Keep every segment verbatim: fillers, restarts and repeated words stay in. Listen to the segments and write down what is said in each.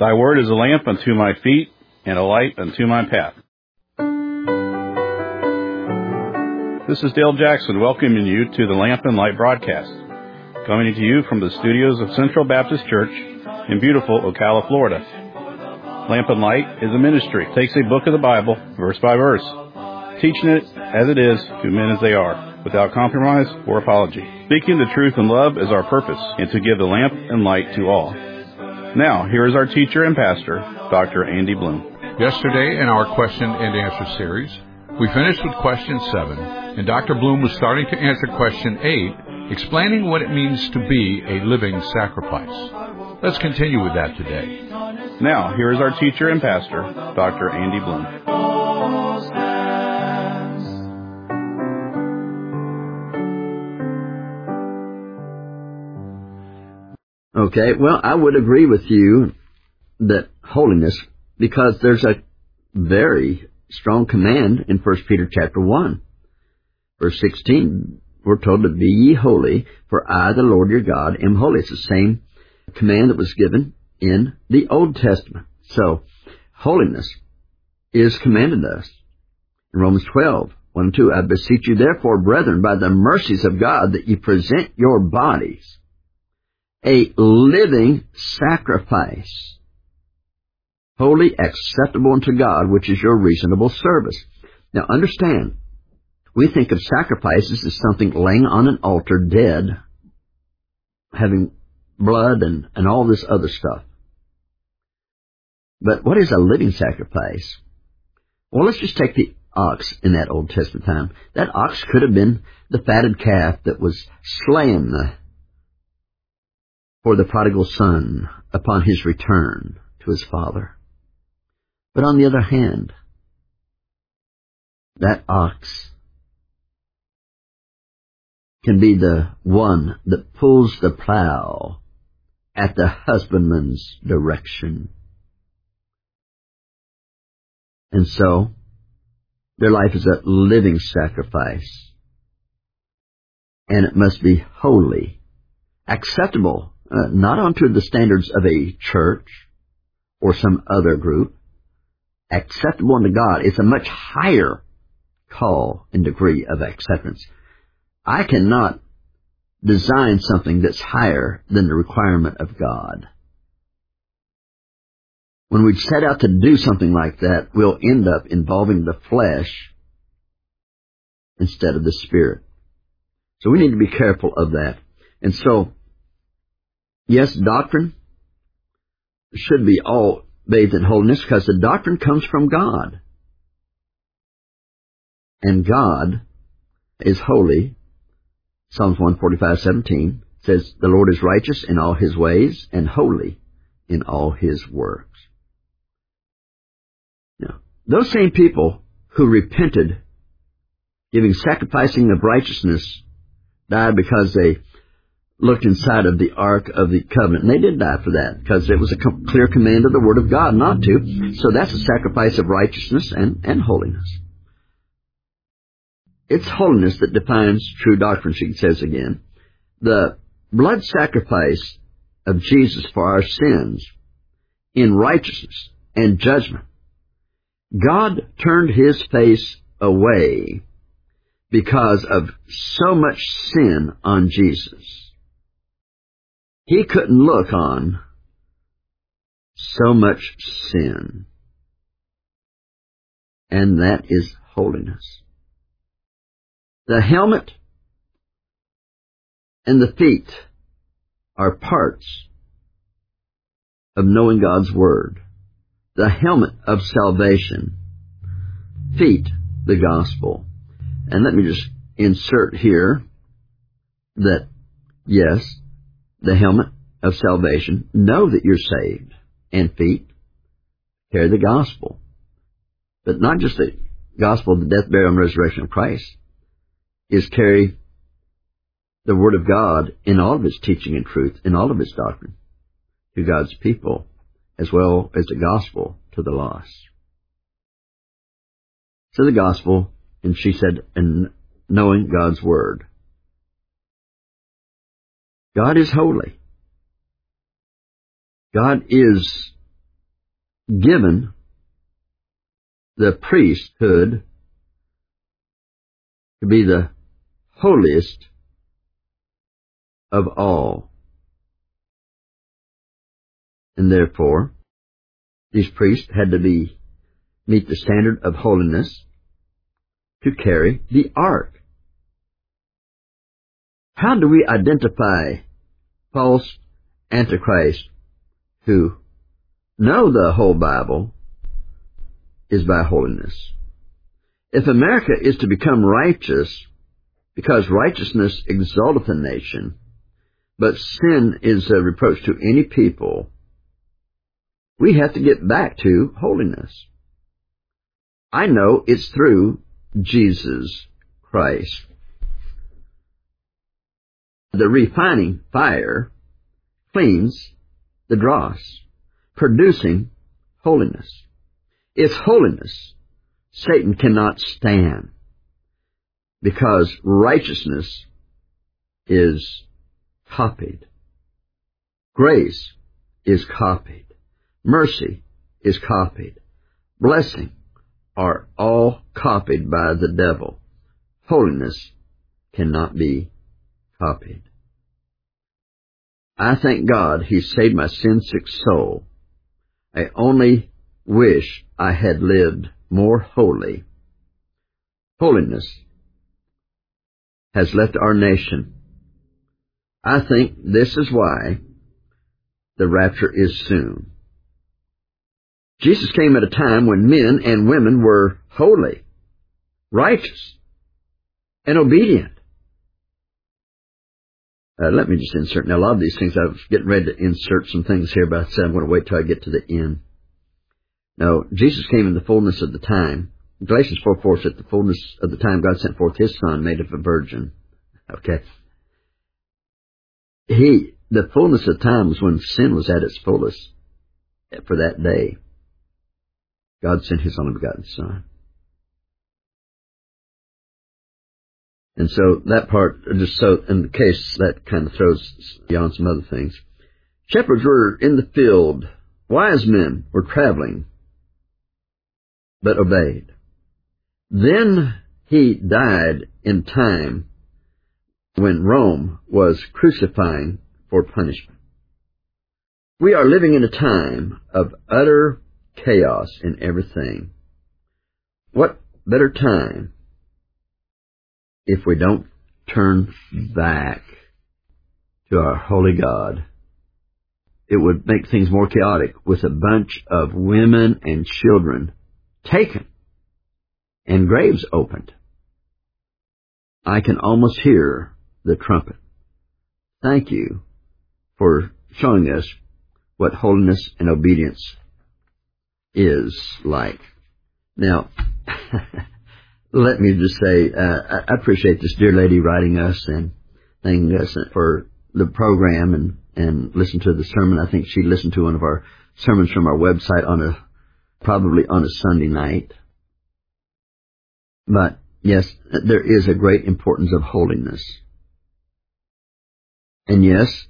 Thy word is a lamp unto my feet and a light unto my path. This is Dale Jackson welcoming you to the Lamp and Light broadcast, coming to you from the studios of Central Baptist Church in beautiful Ocala, Florida. Lamp and Light is a ministry. It takes a book of the Bible, verse by verse, teaching it as it is to men as they are, without compromise or apology. Speaking the truth in love is our purpose, and to give the lamp and light to all. Now, here is our teacher and pastor, Doctor Andy Bloom. Yesterday, in our question and answer series, we finished with question seven, and Doctor Bloom was starting to answer question eight, explaining what it means to be a living sacrifice. Let's continue with that today. Now, here is our teacher and pastor, Doctor Andy Bloom. Okay, well, I would agree with you that holiness, because there's a very strong command in First Peter chapter one. Verse sixteen, we're told to be ye holy, for I, the Lord your God, am holy. It's the same command that was given in the Old Testament. So, holiness is commanded us. In Romans twelve, one and two, I beseech you therefore, brethren, by the mercies of God, that ye present your bodies a living sacrifice, holy, acceptable unto God, which is your reasonable service. Now understand, we think of sacrifices as something laying on an altar dead, having blood and, and all this other stuff. But what is a living sacrifice? Well, let's just take the ox in that Old Testament time. That ox could have been the fatted calf that was slain for the prodigal son upon his return to his father. But on the other hand, that ox can be the one that pulls the plow at the husbandman's direction. And so, their life is a living sacrifice. And it must be holy, acceptable, uh, not unto the standards of a church or some other group. Acceptable unto God is a much higher call and degree of acceptance. I cannot design something that's higher than the requirement of God. When we set out to do something like that, we'll end up involving the flesh instead of the spirit. So we need to be careful of that. And so, yes, doctrine should be all bathed in holiness, because the doctrine comes from God. And God is holy. Psalms one forty-five seventeen says, the Lord is righteous in all his ways and holy in all his works. Now, those same people who repented, giving sacrificing of righteousness, died because they looked inside of the Ark of the Covenant. And they did die for that, because it was a com- clear command of the Word of God not to. So that's a sacrifice of righteousness and, and holiness. It's holiness that defines true doctrine, she says again. The blood sacrifice of Jesus for our sins in righteousness and judgment. God turned his face away because of so much sin on Jesus. He couldn't look on so much sin. And that is holiness. The helmet and the feet are parts of knowing God's Word. The helmet of salvation, feet, the gospel. And let me just insert here that, yes, the helmet of salvation, know that you're saved, and feet, carry the gospel. But not just the gospel of the death, burial, and resurrection of Christ, is carry the Word of God in all of its teaching and truth, in all of its doctrine, to God's people, as well as the gospel to the lost. So the gospel, and she said, and knowing God's Word. God is holy. God is given the priesthood to be the holiest of all. And therefore, these priests had to be meet the standard of holiness to carry the ark. How do we identify false antichrists who know the whole Bible is by holiness? If America is to become righteous, because righteousness exalteth a nation, but sin is a reproach to any people, we have to get back to holiness. I know it's through Jesus Christ. The refining fire cleans the dross, producing holiness. It's holiness Satan cannot stand, because righteousness is copied. Grace is copied. Mercy is copied. Blessing are all copied by the devil. Holiness cannot be copied. I thank God He saved my sin-sick soul. I only wish I had lived more holy. Holiness has left our nation. I think this is why the rapture is soon. Jesus came at a time when men and women were holy, righteous, and obedient. Uh, let me just insert. Now, a lot of these things, I was getting ready to insert some things here, but I said I'm going to wait till I get to the end. No, Jesus came in the fullness of the time. Galatians four four said, the fullness of the time God sent forth His Son, made of a virgin. Okay. He, the fullness of time was when sin was at its fullest for that day. God sent His only begotten Son. And so that part, just so in the case, that kind of throws beyond some other things. Shepherds were in the field. Wise men were traveling, but obeyed. Then He died in time when Rome was crucifying for punishment. We are living in a time of utter chaos in everything. What better time if we don't turn back to our holy God? It would make things more chaotic with a bunch of women and children taken and graves opened. I can almost hear the trumpet. Thank you for showing us what holiness and obedience is like. Now, let me just say, uh, I appreciate this dear lady writing us and thanking us for the program and, and listen to the sermon. I think she listened to one of our sermons from our website on a, probably on a Sunday night. But yes, there is a great importance of holiness. And yes,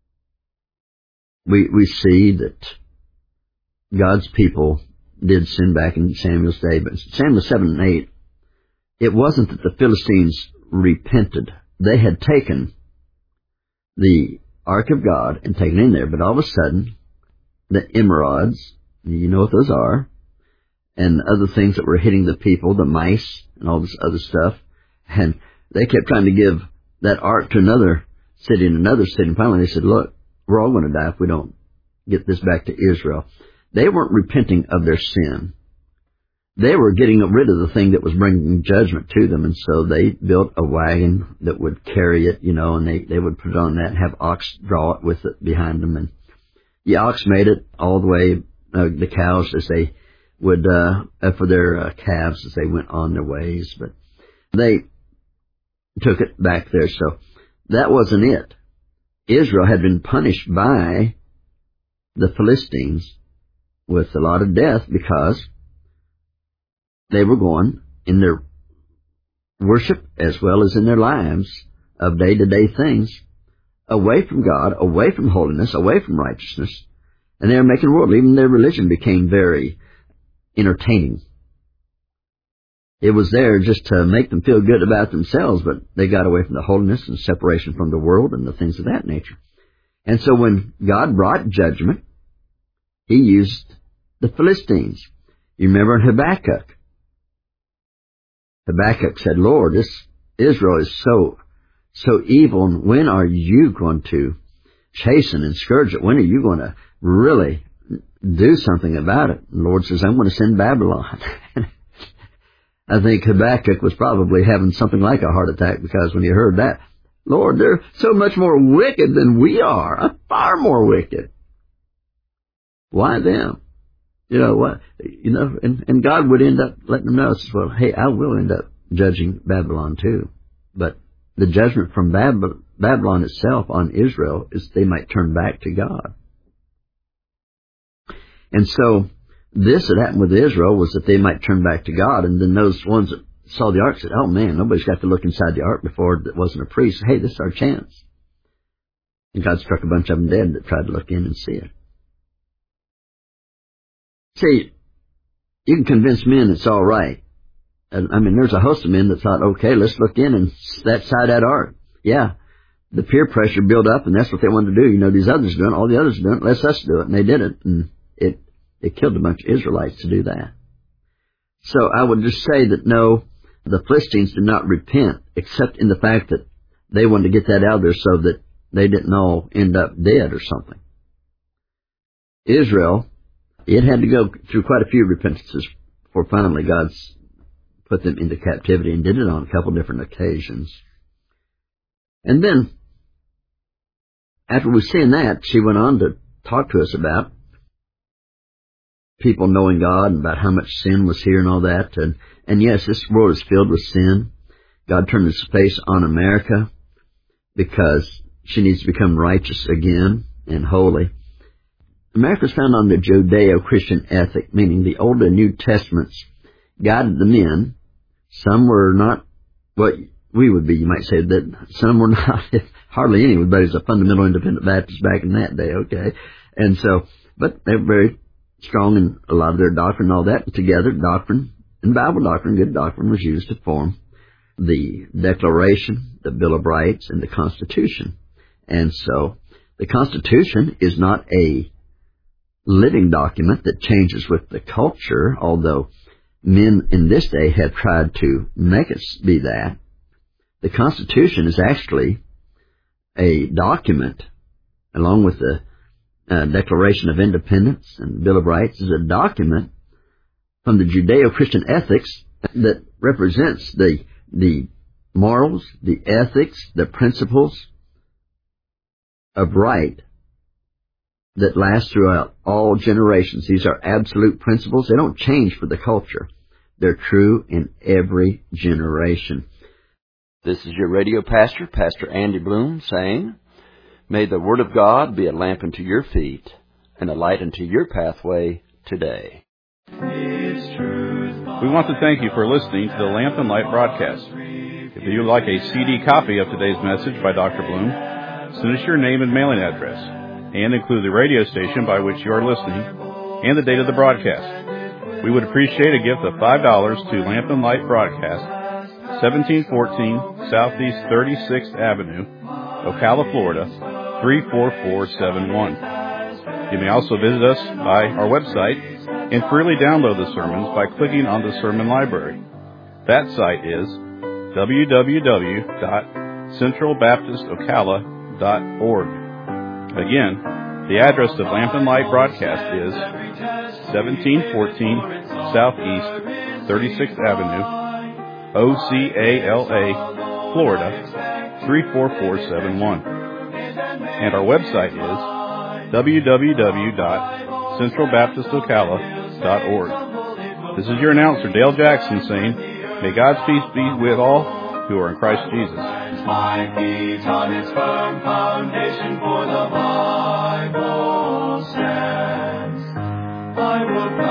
we, we see that God's people did sin back in Samuel's day, but Samuel seven and eight, it wasn't that the Philistines repented. They had taken the Ark of God and taken it in there, but all of a sudden, the emerods, you know what those are, and other things that were hitting the people, the mice and all this other stuff, and they kept trying to give that Ark to another city and another city, and finally they said, look, we're all going to die if we don't get this back to Israel. They weren't repenting of their sin. They were getting rid of the thing that was bringing judgment to them, and so they built a wagon that would carry it, you know, and they, they would put it on that and have ox draw it with it behind them. And the ox made it all the way, uh, the cows as they would, uh, for their uh, calves as they went on their ways, but they took it back there. So that wasn't it. Israel had been punished by the Philistines with a lot of death because they were going in their worship as well as in their lives of day-to-day things away from God, away from holiness, away from righteousness, And they were making the world. Even their religion became very entertaining. It was there just to make them feel good about themselves, but they got away from the holiness and separation from the world and the things of that nature. And so when God brought judgment, He used the Philistines. You remember in Habakkuk? Habakkuk said, Lord, this Israel is so, so evil, and when are you going to chasten and scourge it? When are you going to really do something about it? And the Lord says, I'm going to send Babylon. I think Habakkuk was probably having something like a heart attack, because when he heard that, Lord, they're so much more wicked than we are, far more wicked. Why them? You know what? You know, and, and God would end up letting them know, says, well, hey, I will end up judging Babylon too. But the judgment from Bab- Babylon itself on Israel is they might turn back to God. And so this that happened with Israel was that they might turn back to God, and then those ones that saw the ark said, oh man, nobody's got to look inside the ark before that wasn't a priest. Hey, this is our chance. And God struck a bunch of them dead that tried to look in and see it. See, you can convince men it's all right. I mean, there's a host of men that thought, okay, let's look in and that side that ark. Yeah, the peer pressure built up, and that's what they wanted to do. You know, these others are doing it, all the others are doing it, let's us do it. And they did it, and it, it killed a bunch of Israelites to do that. So I would just say that no, the Philistines did not repent, except in the fact that they wanted to get that out there so that they didn't all end up dead or something. Israel, it had to go through quite a few repentances before finally God's put them into captivity, and did it on a couple different occasions. And then, after we've seen that, she went on to talk to us about people knowing God and about how much sin was here and all that. And, and yes, this world is filled with sin. God turned His face on America because she needs to become righteous again and holy. America is found on the Judeo-Christian ethic, meaning the Old and New Testaments guided the men. Some were not what we would be, you might say, that some were not, hardly any, but as a fundamental independent Baptist back in that day, okay? And so, but they were very strong in a lot of their doctrine and all that. And together, doctrine and Bible doctrine, good doctrine, was used to form the Declaration, the Bill of Rights, and the Constitution. And so, the Constitution is not a living document that changes with the culture, although men in this day have tried to make it be that. The Constitution is actually a document, along with the uh, Declaration of Independence and Bill of Rights, is a document from the Judeo-Christian ethics that represents the the morals, the ethics, the principles of right that last throughout all generations. These are absolute principles. They don't change for the culture. They're true in every generation. This is your radio pastor, Pastor Andy Bloom, saying, may the Word of God be a lamp unto your feet and a light unto your pathway today. We want to thank you for listening to the Lamp and Light broadcast. If you would like a C D copy of today's message by Doctor Bloom, send us your name and mailing address, and include the radio station by which you are listening and the date of the broadcast. We would appreciate a gift of five dollars to Lamp and Light Broadcast, seventeen fourteen Southeast thirty-sixth Avenue, Ocala, Florida, three four four seven one. You may also visit us by our website and freely download the sermons by clicking on the sermon library. That site is w w w dot central baptist ocala dot org. Again, the address of Lamp and Light Broadcast is seventeen fourteen Southeast thirty-sixth Avenue, O C A L A, Florida, three four four seven one. And our website is w w w dot central baptist ocala dot org. This is your announcer, Dale Jackson, saying, may God's peace be with all who are in Christ Jesus. My feet on its firm foundation, for the Bible stands. I will